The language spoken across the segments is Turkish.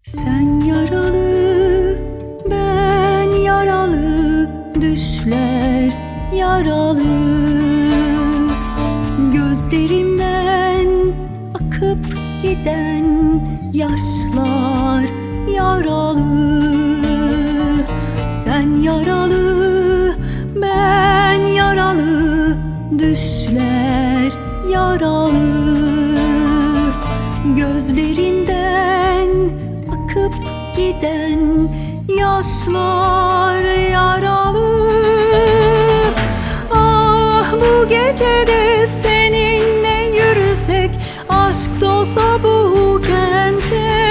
Sen yaralı, ben yaralı, düşler yaralı. Gözlerimden akıp giden yaşlar yaralı. Sen yaralı, ben yaralı, düşler yaralı. Gözlerinden akıp giden yaşlar yaralı. Ah, bu gecede seninle yürüsek, aşk dolsa bu kente.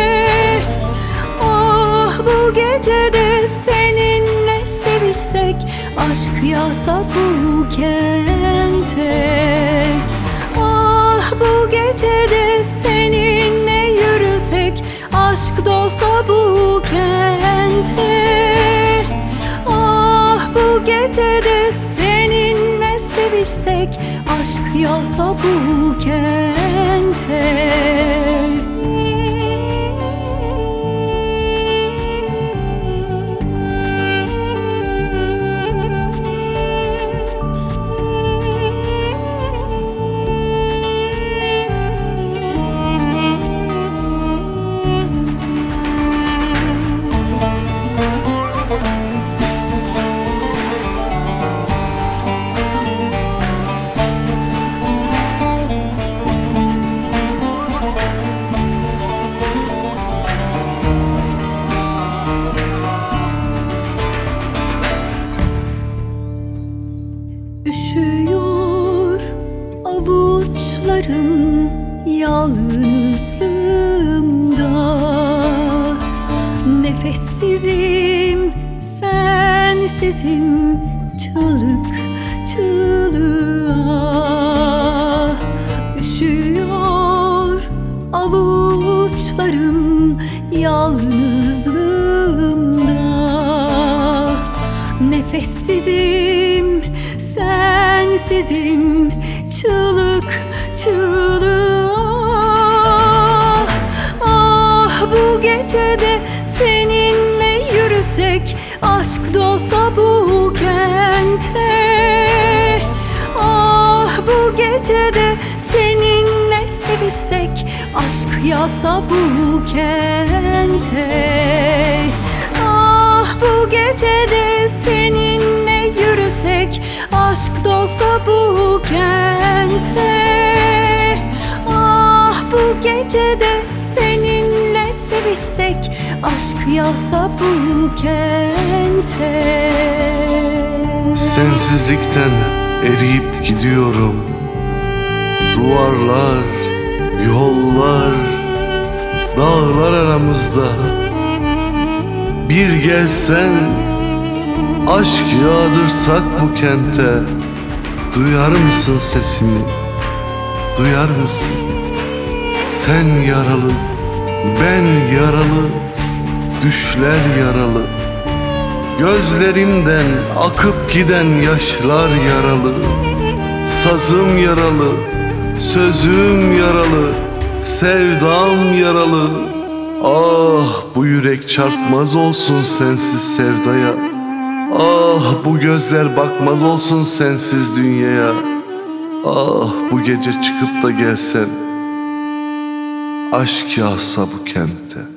Ah, bu gecede seninle sevişsek, aşk yağsa bu kente. Ah, bu gecede seninle yürüsek, aşk dolsa bu kente. Ah, bu gecede seninle sevişsek, aşk yağsa bu kente. Üşüyor avuçlarım yalnızlığımda. Nefessizim, sensizim, çığlık çığlığa. Üşüyor avuçlarım yalnızlığımda. Nefessizim, sensizim, çığlık çığlığa. Ah, bu gecede seninle yürüsek, aşk dolsa bu kente. Ah, bu gecede seninle sevişsek, aşk yağsa bu kente. Ah, bu gecede seninle yürüsek, aşk dolsa bu kente. Ah, bu gecede seninle sevişsek, aşk yağsa bu kente. Sensizlikten eriyip gidiyorum. Duvarlar, yollar, dağlar aramızda. Bir gelsen, aşk yağdırsak bu kente. Duyar mısın sesimi? Duyar mısın? Sen yaralı, ben yaralı, düşler yaralı. Gözlerimden akıp giden yaşlar yaralı. Sazım yaralı, sözüm yaralı, sevdam yaralı. Ah, bu yürek çarpmaz olsun sensiz sevdaya. Ah, bu gözler bakmaz olsun sensiz dünyaya. Ah, bu gece çıkıp da gelsen, aşk yağsa bu kente.